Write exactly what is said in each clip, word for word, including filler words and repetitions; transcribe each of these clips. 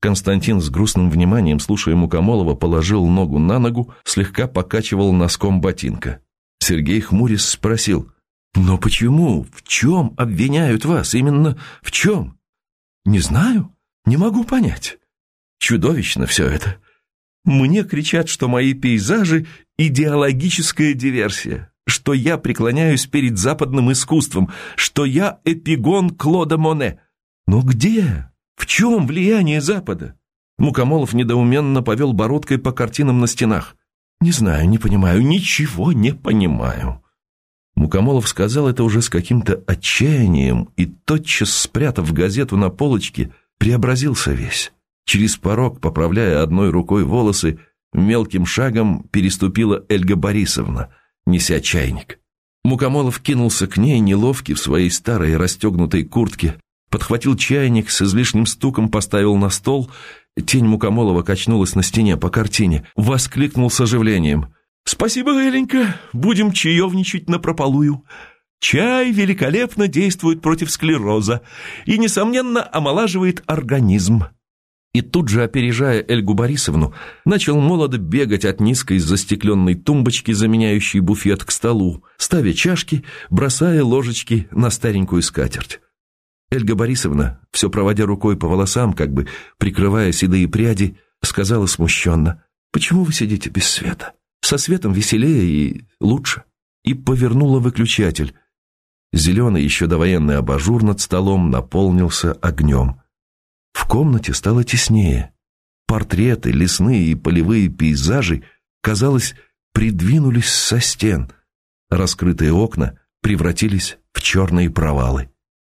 Константин с грустным вниманием, слушая Мукомолова, положил ногу на ногу, слегка покачивал носком ботинка. Сергей, хмурясь, спросил: «Но почему? В чем обвиняют вас? Именно в чем?» «Не знаю, не могу понять. Чудовищно все это. Мне кричат, что мои пейзажи – идеологическая диверсия, что я преклоняюсь перед западным искусством, что я эпигон Клода Моне. Но где? В чем влияние Запада?» Мукомолов недоуменно повел бородкой по картинам на стенах. «Не знаю, не понимаю, ничего не понимаю». Мукомолов сказал это уже с каким-то отчаянием и, тотчас спрятав газету на полочке, преобразился весь. Через порог, поправляя одной рукой волосы, мелким шагом переступила Эльга Борисовна, неся чайник. Мукомолов кинулся к ней, неловкий в своей старой расстегнутой куртке, подхватил чайник, с излишним стуком поставил на стол. Тень Мукомолова качнулась на стене по картине. Воскликнул с оживлением: «Спасибо, Эленька, будем чаевничать напропалую. Чай великолепно действует против склероза и, несомненно, омолаживает организм». И тут же, опережая Эльгу Борисовну, начал молодо бегать от низкой застекленной тумбочки, заменяющей буфет, к столу, ставя чашки, бросая ложечки на старенькую скатерть. Эльга Борисовна, все проводя рукой по волосам, как бы прикрывая седые пряди, сказала смущенно: «Почему вы сидите без света? Со светом веселее и лучше». И повернула выключатель. Зеленый еще довоенный абажур над столом наполнился огнем. В комнате стало теснее. Портреты, лесные и полевые пейзажи, казалось, придвинулись со стен. Раскрытые окна превратились в черные провалы.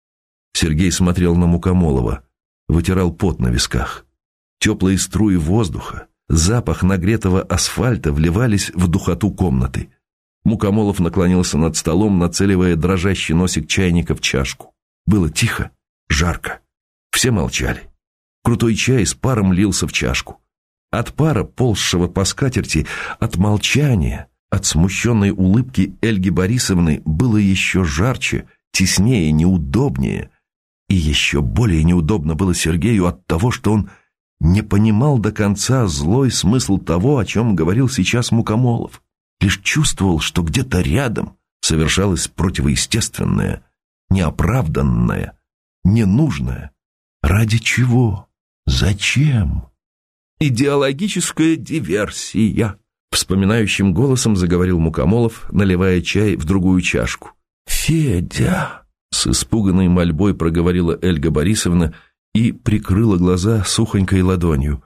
Сергей смотрел на Мукомолова, вытирал пот на висках. Теплые струи воздуха, запах нагретого асфальта вливались в духоту комнаты. Мукомолов наклонился над столом, нацеливая дрожащий носик чайника в чашку. Было тихо, жарко. Все молчали. Крутой чай с паром лился в чашку. От пара, ползшего по скатерти, от молчания, от смущенной улыбки Эльги Борисовны было еще жарче, теснее, неудобнее. И еще более неудобно было Сергею от того, что он не понимал до конца злой смысл того, о чем говорил сейчас Мукомолов. Лишь чувствовал, что где-то рядом совершалось противоестественное, неоправданное, ненужное. Ради чего? Зачем? «Идеологическая диверсия», — вспоминающим голосом заговорил Мукомолов, наливая чай в другую чашку. «Федя», — с испуганной мольбой проговорила Эльга Борисовна и прикрыла глаза сухонькой ладонью.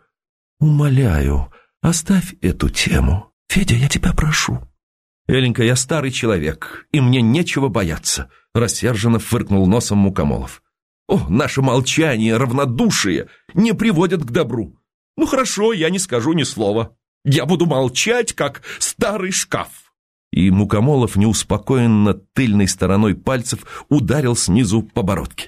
«Умоляю, оставь эту тему. Федя, я тебя прошу». «Эленька, я старый человек, и мне нечего бояться», — рассерженно фыркнул носом Мукомолов. «О, наше молчание, равнодушие не приводят к добру. Ну хорошо, я не скажу ни слова. Я буду молчать, как старый шкаф». И Мукомолов неуспокоенно тыльной стороной пальцев ударил снизу по бородке.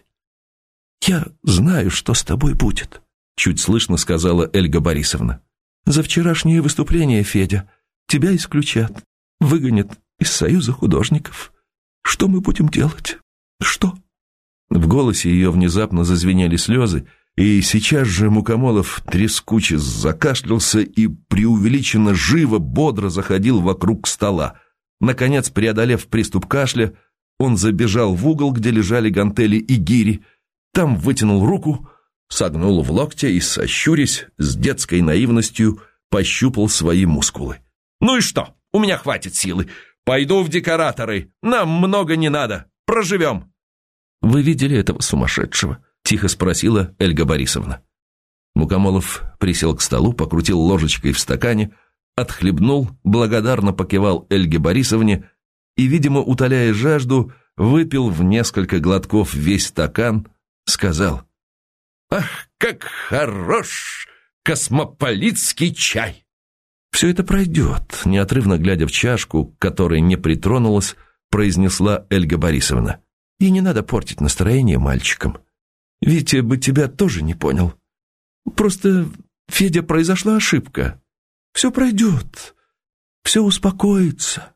«Я знаю, что с тобой будет», — чуть слышно сказала Эльга Борисовна. «За вчерашнее выступление, Федя, тебя исключат, выгонят из Союза художников. Что мы будем делать? Что?» В голосе ее внезапно зазвенели слезы, и сейчас же Мукомолов трескуче закашлялся и преувеличенно живо, бодро заходил вокруг стола. Наконец, преодолев приступ кашля, он забежал в угол, где лежали гантели и гири, там вытянул руку, согнул в локте и, сощурясь, с детской наивностью пощупал свои мускулы. «Ну и что? У меня хватит силы. Пойду в декораторы. Нам много не надо. Проживем». «Вы видели этого сумасшедшего?» — тихо спросила Эльга Борисовна. Мукомолов присел к столу, покрутил ложечкой в стакане, отхлебнул, благодарно покивал Эльге Борисовне и, видимо, утоляя жажду, выпил в несколько глотков весь стакан, сказал: «Ах, как хорош космополитский чай!» «Все это пройдет», — неотрывно глядя в чашку, к которой не притронулась, произнесла Эльга Борисовна. «И не надо портить настроение мальчикам. Витя бы тебя тоже не понял. Просто, Федя, произошла ошибка. Все пройдет, все успокоится».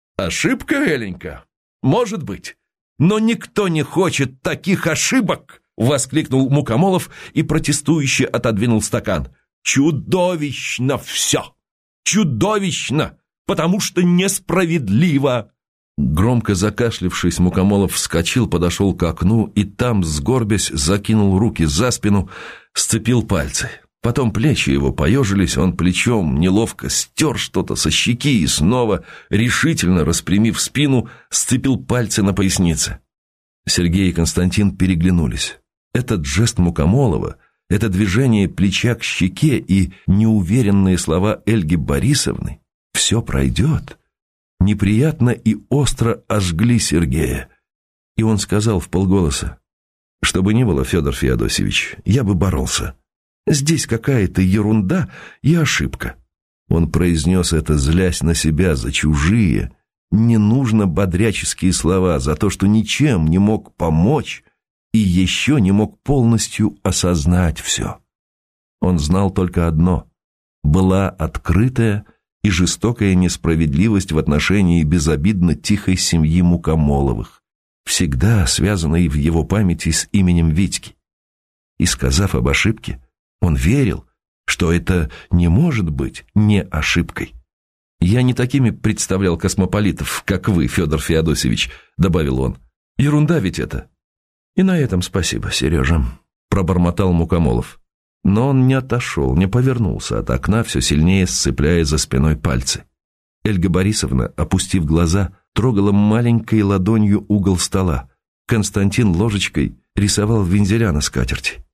«Ошибка, Эленька? Может быть. Но никто не хочет таких ошибок, — воскликнул Мукомолов и протестующе отодвинул стакан. «Чудовищно все! Чудовищно! Потому что несправедливо!» Громко закашлявшись, Мукомолов вскочил, подошел к окну и там, сгорбясь, закинул руки за спину, сцепил пальцы. Потом плечи его поежились, он плечом неловко стер что-то со щеки и снова, решительно распрямив спину, сцепил пальцы на пояснице. Сергей и Константин переглянулись. Этот жест Мукомолова, это движение плеча к щеке и неуверенные слова Эльги Борисовны «все пройдет», неприятно и остро ожгли Сергея. И он сказал вполголоса: «Что бы ни было, Федор Феодосевич, я бы боролся. Здесь какая-то ерунда и ошибка». Он произнес это, злясь на себя за чужие, ненужно бодряческие слова, за то, что ничем не мог помочь и еще не мог полностью осознать все. Он знал только одно: была открытая и жестокая несправедливость в отношении безобидно тихой семьи Мукомоловых, всегда связанной в его памяти с именем Витьки. И, сказав об ошибке, он верил, что это не может быть не ошибкой. «Я не такими представлял космополитов, как вы, Федор Феодосевич», — добавил он. «Ерунда ведь это». «И на этом спасибо, Сережа», — пробормотал Мукомолов. Но он не отошел, не повернулся от окна, все сильнее сцепляя за спиной пальцы. Эльга Борисовна, опустив глаза, трогала маленькой ладонью угол стола. Константин ложечкой рисовал вензеля на скатерти.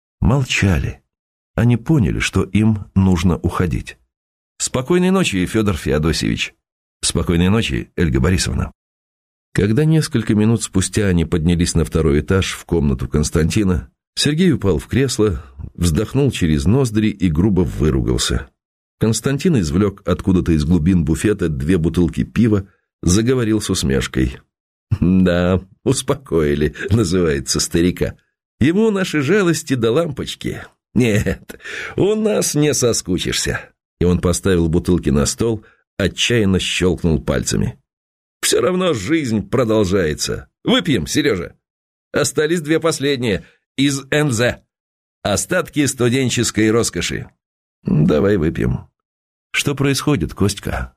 Молчали. Они поняли, что им нужно уходить. «Спокойной ночи, Федор Феодосевич». «Спокойной ночи, Эльга Борисовна». Когда несколько минут спустя они поднялись на второй этаж в комнату Константина, Сергей упал в кресло, вздохнул через ноздри и грубо выругался. Константин извлек откуда-то из глубин буфета две бутылки пива, заговорил с усмешкой. «Да, успокоили, называется, старика. Ему наши жалости до лампочки. Нет, у нас не соскучишься». И он поставил бутылки на стол, отчаянно щелкнул пальцами. «Все равно жизнь продолжается. Выпьем, Сережа. Остались две последние из эн зэ. Остатки студенческой роскоши. Давай выпьем». «Что происходит, Костька?»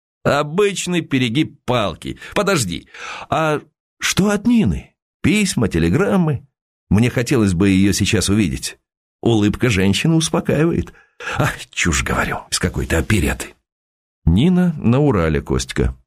«Обычный перегиб палки. Подожди, а что от Нины? Письма, телеграммы? Мне хотелось бы ее сейчас увидеть. Улыбка женщины успокаивает. Ах, чушь говорю, из какой-то опереты». «Нина на Урале, Костька».